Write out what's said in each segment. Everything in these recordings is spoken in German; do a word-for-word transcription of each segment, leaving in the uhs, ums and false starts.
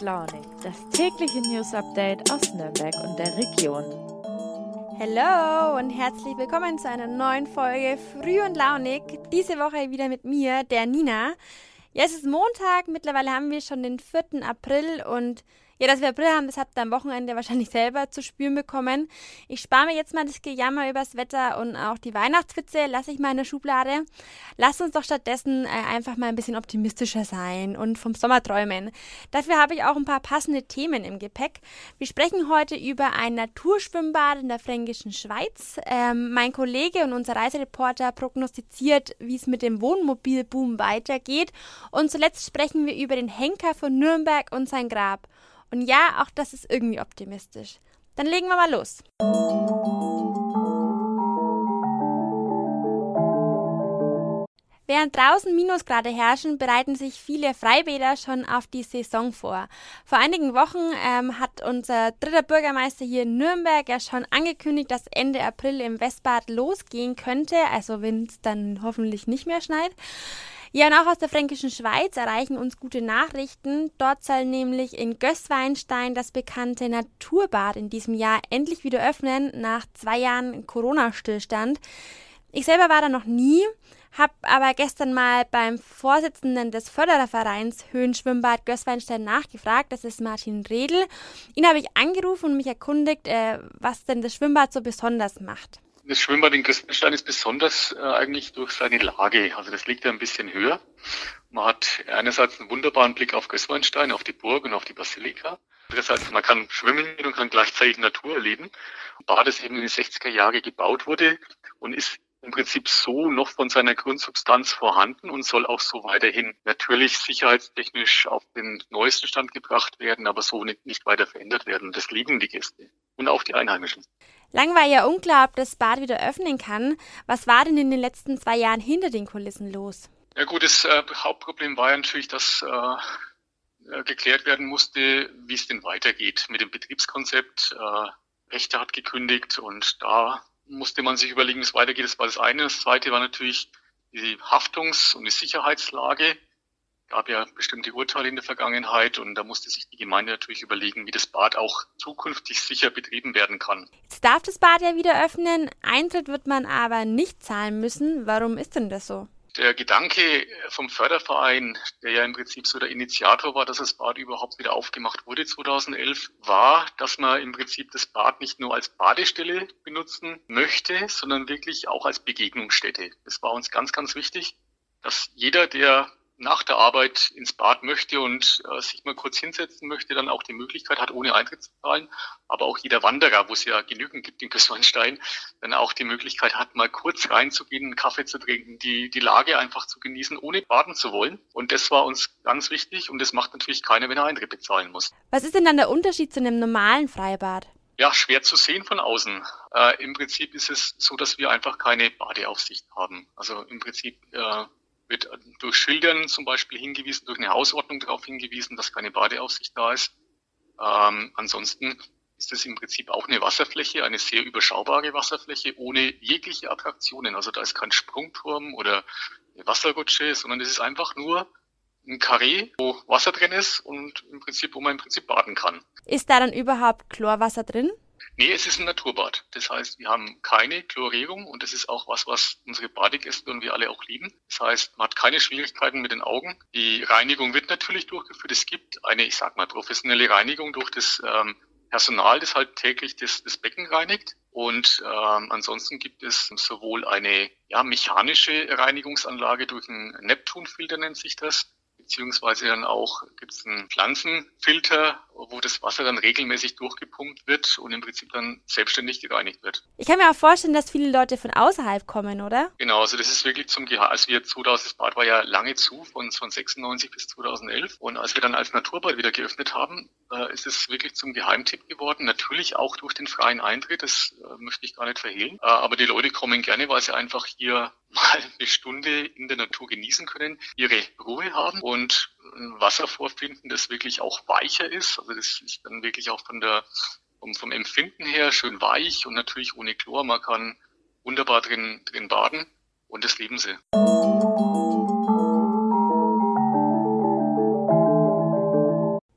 Launig, das tägliche News-Update aus Nürnberg und der Region. Hallo und herzlich willkommen zu einer neuen Folge Früh und Launig. Diese Woche wieder mit mir, der Nina. Ja, es ist Montag, mittlerweile haben wir schon den vierten April und ja, dass wir April haben, das habt ihr am Wochenende wahrscheinlich selber zu spüren bekommen. Ich spare mir jetzt mal das Gejammer übers Wetter und auch die Weihnachtswitze lasse ich mal in der Schublade. Lasst uns doch stattdessen äh, einfach mal ein bisschen optimistischer sein und vom Sommer träumen. Dafür habe ich auch ein paar passende Themen im Gepäck. Wir sprechen heute über ein Naturschwimmbad in der Fränkischen Schweiz. Ähm, mein Kollege und unser Reisereporter prognostiziert, wie es mit dem Wohnmobilboom weitergeht. Und zuletzt sprechen wir über den Henker von Nürnberg und sein Grab. Und ja, auch das ist irgendwie optimistisch. Dann legen wir mal los. Während draußen Minusgrade herrschen, bereiten sich viele Freibäder schon auf die Saison vor. Vor einigen Wochen ähm, hat unser dritter Bürgermeister hier in Nürnberg ja schon angekündigt, dass Ende April im Westbad losgehen könnte, also wenn es dann hoffentlich nicht mehr schneit. Ja, und auch aus der Fränkischen Schweiz erreichen uns gute Nachrichten. Dort soll nämlich in Gößweinstein das bekannte Naturbad in diesem Jahr endlich wieder öffnen, nach zwei Jahren Corona-Stillstand. Ich selber war da noch nie, habe aber gestern mal beim Vorsitzenden des Förderervereins Höhenschwimmbad Gößweinstein nachgefragt, das ist Martin Redl. Ihn habe ich angerufen und mich erkundigt, äh, was denn das Schwimmbad so besonders macht. Das Schwimmbad in Gößweinstein ist besonders äh, eigentlich durch seine Lage. Also das liegt ja ein bisschen höher. Man hat einerseits einen wunderbaren Blick auf Gößweinstein, auf die Burg und auf die Basilika. Andererseits, man kann schwimmen und kann gleichzeitig Natur erleben. Ein Bad, das eben in den sechziger Jahren gebaut wurde und ist im Prinzip so noch von seiner Grundsubstanz vorhanden und soll auch so weiterhin natürlich sicherheitstechnisch auf den neuesten Stand gebracht werden, aber so nicht, nicht weiter verändert werden. Das lieben die Gäste und auch die Einheimischen. Lang war ja unklar, ob das Bad wieder öffnen kann. Was war denn in den letzten zwei Jahren hinter den Kulissen los? Ja gut, das äh, Hauptproblem war ja natürlich, dass äh, geklärt werden musste, wie es denn weitergeht mit dem Betriebskonzept. Äh, Rechte hat gekündigt und da musste man sich überlegen, wie es weitergeht. Das war das eine. Das zweite war natürlich die Haftungs- und die Sicherheitslage. Es gab ja bestimmte Urteile in der Vergangenheit und da musste sich die Gemeinde natürlich überlegen, wie das Bad auch zukünftig sicher betrieben werden kann. Jetzt darf das Bad ja wieder öffnen, Eintritt wird man aber nicht zahlen müssen. Warum ist denn das so? Der Gedanke vom Förderverein, der ja im Prinzip so der Initiator war, dass das Bad überhaupt wieder aufgemacht wurde zweitausendelf, war, dass man im Prinzip das Bad nicht nur als Badestelle benutzen möchte, sondern wirklich auch als Begegnungsstätte. Das war uns ganz, ganz wichtig, dass jeder, der nach der Arbeit ins Bad möchte und äh, sich mal kurz hinsetzen möchte, dann auch die Möglichkeit hat, ohne Eintritt zu zahlen. Aber auch jeder Wanderer, wo es ja genügend gibt in Gößweinstein, dann auch die Möglichkeit hat, mal kurz reinzugehen, einen Kaffee zu trinken, die die Lage einfach zu genießen, ohne baden zu wollen. Und das war uns ganz wichtig und das macht natürlich keiner, wenn er Eintritt bezahlen muss. Was ist denn dann der Unterschied zu einem normalen Freibad? Ja, schwer zu sehen von außen. Äh, im Prinzip ist es so, dass wir einfach keine Badeaufsicht haben. Also im Prinzip äh, wird durch Schildern zum Beispiel hingewiesen, durch eine Hausordnung darauf hingewiesen, dass keine Badeaufsicht da ist. Ähm, ansonsten ist es im Prinzip auch eine Wasserfläche, eine sehr überschaubare Wasserfläche ohne jegliche Attraktionen. Also da ist kein Sprungturm oder eine Wasserrutsche, sondern es ist einfach nur ein Karree, wo Wasser drin ist und im Prinzip, wo man im Prinzip baden kann. Ist da dann überhaupt Chlorwasser drin? Nee, es ist ein Naturbad. Das heißt, wir haben keine Chlorierung und das ist auch was, was unsere Badegäste und wir alle auch lieben. Das heißt, man hat keine Schwierigkeiten mit den Augen. Die Reinigung wird natürlich durchgeführt. Es gibt eine, ich sag mal, professionelle Reinigung durch das ähm, Personal, das halt täglich das, das Becken reinigt. Und ähm, ansonsten gibt es sowohl eine ja, mechanische Reinigungsanlage durch einen Neptunfilter, nennt sich das, beziehungsweise dann auch gibt es einen Pflanzenfilter, wo das Wasser dann regelmäßig durchgepumpt wird und im Prinzip dann selbstständig gereinigt wird. Ich kann mir auch vorstellen, dass viele Leute von außerhalb kommen, oder? Genau, also das ist wirklich zum Geheim. Also wir zweitausend, das Bad war ja lange zu, von, von sechsundneunzig bis zweitausendelf. Und als wir dann als Naturbad wieder geöffnet haben, äh, ist es wirklich zum Geheimtipp geworden. Natürlich auch durch den freien Eintritt, das äh, möchte ich gar nicht verhehlen. Äh, aber die Leute kommen gerne, weil sie einfach hier mal eine Stunde in der Natur genießen können, ihre Ruhe haben und ein Wasser vorfinden, das wirklich auch weicher ist. Also das ist dann wirklich auch von der, vom, vom Empfinden her schön weich und natürlich ohne Chlor. Man kann wunderbar drin, drin baden und das lieben sie. Am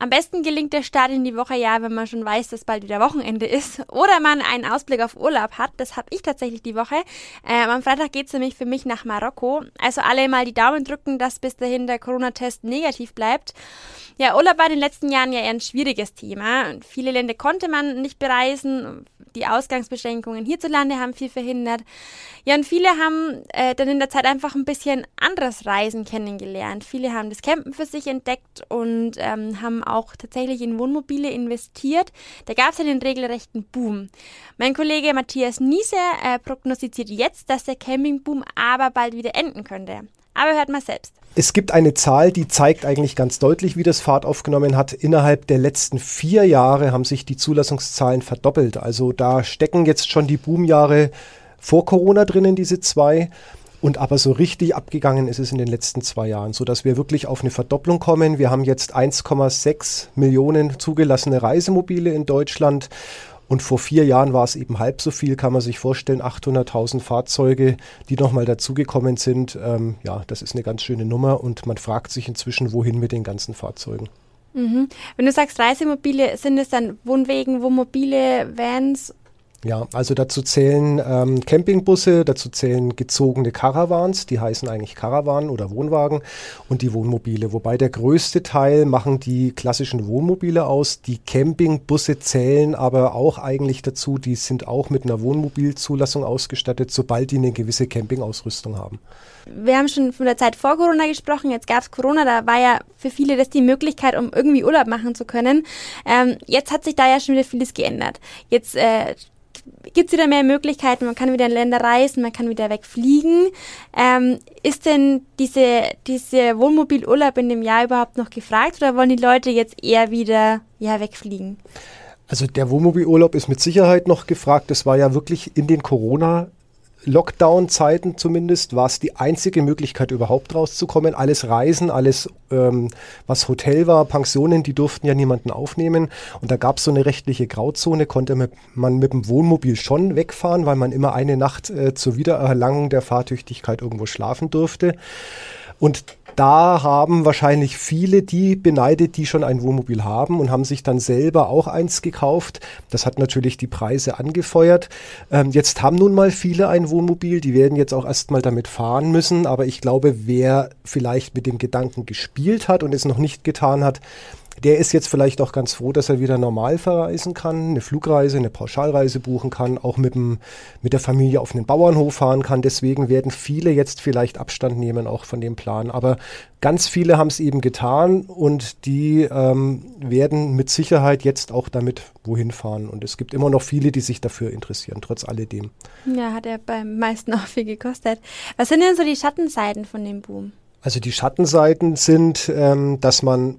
Am besten gelingt der Start in die Woche ja, wenn man schon weiß, dass bald wieder Wochenende ist oder man einen Ausblick auf Urlaub hat. Das habe ich tatsächlich die Woche. Ähm, am Freitag geht es nämlich für mich nach Marokko. Also alle mal die Daumen drücken, dass bis dahin der Corona-Test negativ bleibt. Ja, Urlaub war in den letzten Jahren ja eher ein schwieriges Thema. Viele Länder konnte man nicht bereisen. Die Ausgangsbeschränkungen hierzulande haben viel verhindert. Ja, und viele haben äh, dann in der Zeit einfach ein bisschen anderes Reisen kennengelernt. Viele haben das Campen für sich entdeckt und ähm, haben auch tatsächlich in Wohnmobile investiert. Da gab es ja den regelrechten Boom. Mein Kollege Matthias Niese äh, prognostiziert jetzt, dass der Campingboom aber bald wieder enden könnte. Aber hört mal selbst. Es gibt eine Zahl, die zeigt eigentlich ganz deutlich, wie das Fahrt aufgenommen hat. Innerhalb der letzten vier Jahre haben sich die Zulassungszahlen verdoppelt. Also da stecken jetzt schon die Boomjahre vor Corona drinnen, diese zwei. Und aber so richtig abgegangen ist es in den letzten zwei Jahren, sodass wir wirklich auf eine Verdopplung kommen. Wir haben jetzt eins Komma sechs Millionen zugelassene Reisemobile in Deutschland. Und vor vier Jahren war es eben halb so viel, kann man sich vorstellen, achthunderttausend Fahrzeuge, die nochmal dazugekommen sind. Ähm, ja, das ist eine ganz schöne Nummer und man fragt sich inzwischen, wohin mit den ganzen Fahrzeugen. Mhm. Wenn du sagst Reisemobile, sind es dann Wohnwegen, Wohnmobile, Vans? Ja, also dazu zählen ähm, Campingbusse, dazu zählen gezogene Caravans, die heißen eigentlich Caravan oder Wohnwagen und die Wohnmobile. Wobei der größte Teil machen die klassischen Wohnmobile aus. Die Campingbusse zählen aber auch eigentlich dazu, die sind auch mit einer Wohnmobilzulassung ausgestattet, sobald die eine gewisse Campingausrüstung haben. Wir haben schon von der Zeit vor Corona gesprochen, jetzt gab es Corona, da war ja für viele das die Möglichkeit, um irgendwie Urlaub machen zu können. Ähm, jetzt hat sich da ja schon wieder vieles geändert. Jetzt äh, gibt es wieder mehr Möglichkeiten, man kann wieder in Länder reisen, man kann wieder wegfliegen. Ähm, ist denn diese, diese Wohnmobilurlaub in dem Jahr überhaupt noch gefragt oder wollen die Leute jetzt eher wieder ja, wegfliegen? Also der Wohnmobilurlaub ist mit Sicherheit noch gefragt. Das war ja wirklich in den Corona- Lockdown-Zeiten zumindest war es die einzige Möglichkeit, überhaupt rauszukommen. Alles Reisen, alles, ähm, was Hotel war, Pensionen, die durften ja niemanden aufnehmen. Und da gab es so eine rechtliche Grauzone, konnte man mit dem Wohnmobil schon wegfahren, weil man immer eine Nacht äh, zur Wiedererlangung der Fahrtüchtigkeit irgendwo schlafen durfte. Und da haben wahrscheinlich viele die beneidet, die schon ein Wohnmobil haben und haben sich dann selber auch eins gekauft. Das hat natürlich die Preise angefeuert. Ähm, jetzt haben nun mal viele ein Wohnmobil, die werden jetzt auch erstmal damit fahren müssen. Aber ich glaube, wer vielleicht mit dem Gedanken gespielt hat und es noch nicht getan hat, der ist jetzt vielleicht auch ganz froh, dass er wieder normal verreisen kann, eine Flugreise, eine Pauschalreise buchen kann, auch mit, dem, mit der Familie auf einen Bauernhof fahren kann. Deswegen werden viele jetzt vielleicht Abstand nehmen, auch von dem Plan. Aber ganz viele haben es eben getan und die ähm, werden mit Sicherheit jetzt auch damit wohin fahren. Und es gibt immer noch viele, die sich dafür interessieren, trotz alledem. Ja, hat ja beim meisten auch viel gekostet. Was sind denn so die Schattenseiten von dem Boom? Also die Schattenseiten sind, ähm, dass man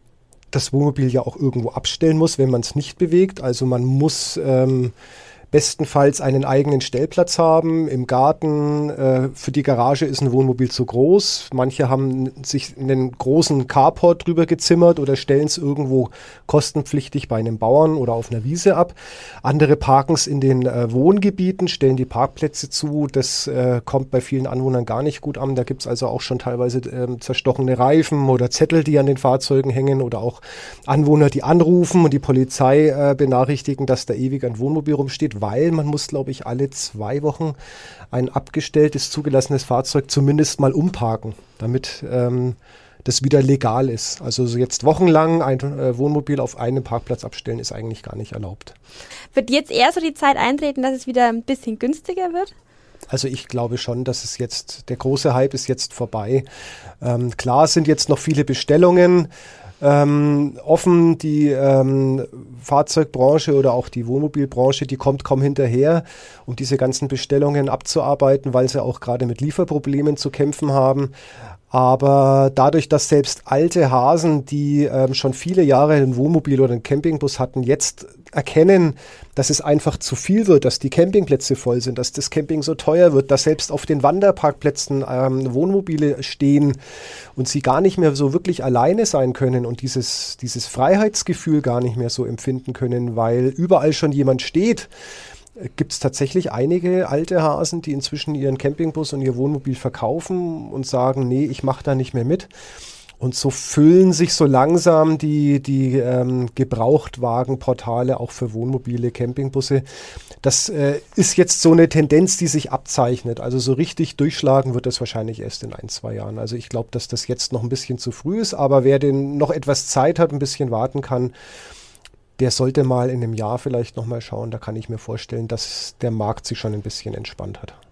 das Wohnmobil ja auch irgendwo abstellen muss, wenn man es nicht bewegt. Also man muss ähm, bestenfalls einen eigenen Stellplatz haben im Garten. Äh, für die Garage ist ein Wohnmobil zu groß. Manche haben sich einen großen Carport drüber gezimmert oder stellen es irgendwo kostenpflichtig bei einem Bauern oder auf einer Wiese ab. Andere parken es in den äh, Wohngebieten, stellen die Parkplätze zu. Das äh, kommt bei vielen Anwohnern gar nicht gut an. Da gibt es also auch schon teilweise äh, zerstochene Reifen oder Zettel, die an den Fahrzeugen hängen oder auch Anwohner, die anrufen und die Polizei äh, benachrichtigen, dass da ewig ein Wohnmobil rumsteht, weil man muss, glaube ich, alle zwei Wochen ein abgestelltes, zugelassenes Fahrzeug zumindest mal umparken, damit ähm, das wieder legal ist. Also so jetzt wochenlang ein äh, Wohnmobil auf einem Parkplatz abstellen, ist eigentlich gar nicht erlaubt. Wird jetzt eher so die Zeit eintreten, dass es wieder ein bisschen günstiger wird? Also ich glaube schon, dass es jetzt, der große Hype ist jetzt vorbei. Ähm, klar sind jetzt noch viele Bestellungen Ähm, offen, die ähm, Fahrzeugbranche oder auch die Wohnmobilbranche, die kommt kaum hinterher, um diese ganzen Bestellungen abzuarbeiten, weil sie auch gerade mit Lieferproblemen zu kämpfen haben. Aber dadurch, dass selbst alte Hasen, die ähm, schon viele Jahre ein Wohnmobil oder einen Campingbus hatten, jetzt erkennen, dass es einfach zu viel wird, dass die Campingplätze voll sind, dass das Camping so teuer wird, dass selbst auf den Wanderparkplätzen ähm, Wohnmobile stehen und sie gar nicht mehr so wirklich alleine sein können und dieses, dieses Freiheitsgefühl gar nicht mehr so empfinden können, weil überall schon jemand steht, gibt es tatsächlich einige alte Hasen, die inzwischen ihren Campingbus und ihr Wohnmobil verkaufen und sagen, nee, ich mache da nicht mehr mit. Und so füllen sich so langsam die, die ähm, Gebrauchtwagenportale auch für Wohnmobile, Campingbusse. Das äh, ist jetzt so eine Tendenz, die sich abzeichnet. Also so richtig durchschlagen wird das wahrscheinlich erst in ein, zwei Jahren. Also ich glaube, dass das jetzt noch ein bisschen zu früh ist, aber wer denn noch etwas Zeit hat, ein bisschen warten kann, der sollte mal in einem Jahr vielleicht noch mal schauen. Da kann ich mir vorstellen, dass der Markt sich schon ein bisschen entspannt hat.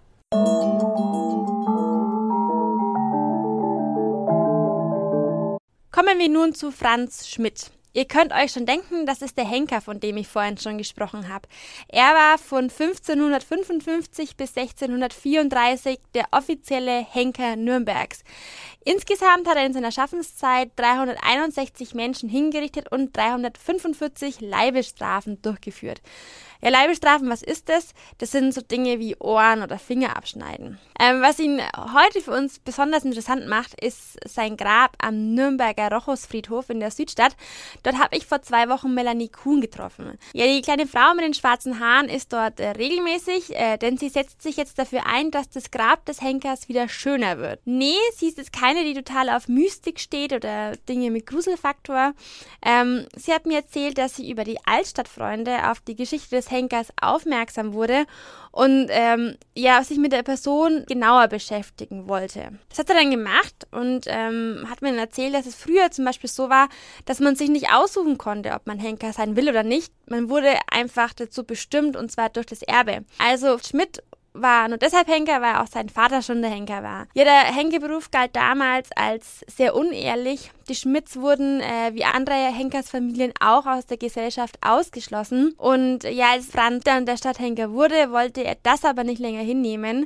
Kommen wir nun zu Franz Schmidt. Ihr könnt euch schon denken, das ist der Henker, von dem ich vorhin schon gesprochen habe. Er war von fünfzehnhundertfünfundfünfzig bis sechzehnhundertvierunddreißig der offizielle Henker Nürnbergs. Insgesamt hat er in seiner Schaffenszeit dreihunderteinundsechzig Menschen hingerichtet und dreihundertfünfundvierzig Leibesstrafen durchgeführt. Ja, Leibesstrafen, was ist das? Das sind so Dinge wie Ohren oder Finger abschneiden. Ähm, was ihn heute für uns besonders interessant macht, ist sein Grab am Nürnberger Rochusfriedhof in der Südstadt. Dort habe ich vor zwei Wochen Melanie Kuhn getroffen. Ja, die kleine Frau mit den schwarzen Haaren ist dort äh, regelmäßig, äh, denn sie setzt sich jetzt dafür ein, dass das Grab des Henkers wieder schöner wird. Nee, sie ist jetzt keine, die total auf Mystik steht oder Dinge mit Gruselfaktor. Ähm, sie hat mir erzählt, dass sie über die Altstadtfreunde auf die Geschichte des Henkers aufmerksam wurde und ähm, ja, sich mit der Person genauer beschäftigen wollte. Das hat er dann gemacht und ähm, hat mir dann erzählt, dass es früher zum Beispiel so war, dass man sich nicht aussuchen konnte, ob man Henker sein will oder nicht. Man wurde einfach dazu bestimmt und zwar durch das Erbe. Also Schmidt war nur deshalb Henker, weil auch sein Vater schon der Henker war. Ja, der Henkerberuf galt damals als sehr unehrlich. Die Schmidts wurden, äh, wie andere Henkersfamilien, auch aus der Gesellschaft ausgeschlossen. Und ja, als Franz dann der Stadthenker wurde, wollte er das aber nicht länger hinnehmen.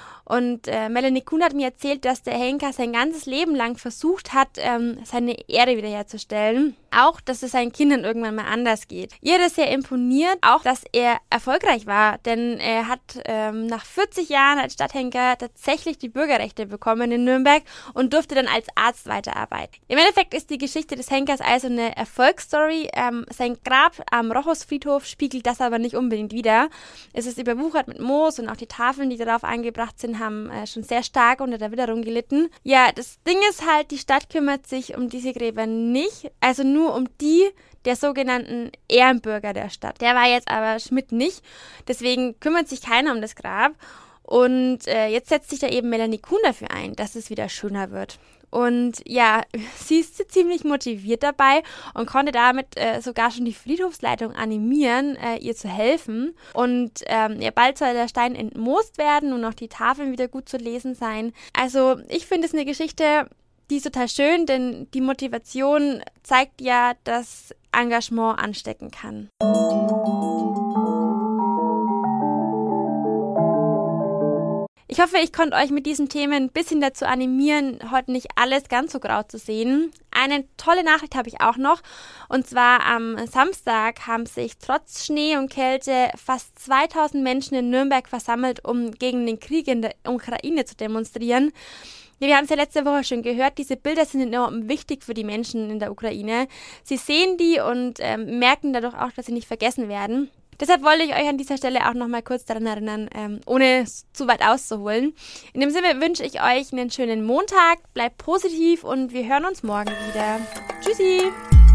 Und äh, Melanie Kuhn hat mir erzählt, dass der Henker sein ganzes Leben lang versucht hat, ähm, seine Ehre wiederherzustellen. Auch, dass es seinen Kindern irgendwann mal anders geht. Ihr hat es sehr imponiert, auch, dass er erfolgreich war, denn er hat ähm, nach vierzig Jahren als Stadthenker tatsächlich die Bürgerrechte bekommen in Nürnberg und durfte dann als Arzt weiterarbeiten. Im Endeffekt ist die Geschichte des Henkers also eine Erfolgsstory. Ähm, sein Grab am Rochusfriedhof spiegelt das aber nicht unbedingt wider. Es ist überwuchert mit Moos und auch die Tafeln, die darauf angebracht sind, haben äh, schon sehr stark unter der Witterung gelitten. Ja, das Ding ist halt, die Stadt kümmert sich um diese Gräber nicht, also nur um die der sogenannten Ehrenbürger der Stadt. Der war jetzt aber Schmidt nicht, deswegen kümmert sich keiner um das Grab und äh, jetzt setzt sich da eben Melanie Kuhn dafür ein, dass es wieder schöner wird. Und ja, sie ist ziemlich motiviert dabei und konnte damit äh, sogar schon die Friedhofsleitung animieren, äh, ihr zu helfen. Und ähm, ja, bald soll der Stein entmoost werden und auch die Tafeln wieder gut zu lesen sein. Also ich finde es eine Geschichte, die ist total schön, denn die Motivation zeigt ja, dass Engagement anstecken kann. Ich hoffe, ich konnte euch mit diesen Themen ein bisschen dazu animieren, heute nicht alles ganz so grau zu sehen. Eine tolle Nachricht habe ich auch noch. Und zwar am Samstag haben sich trotz Schnee und Kälte fast zweitausend Menschen in Nürnberg versammelt, um gegen den Krieg in der Ukraine zu demonstrieren. Ja, wir haben es ja letzte Woche schon gehört, diese Bilder sind enorm wichtig für die Menschen in der Ukraine. Sie sehen die und ähm, merken dadurch auch, dass sie nicht vergessen werden. Deshalb wollte ich euch an dieser Stelle auch nochmal kurz daran erinnern, ähm, ohne zu weit auszuholen. In dem Sinne wünsche ich euch einen schönen Montag, bleibt positiv und wir hören uns morgen wieder. Tschüssi!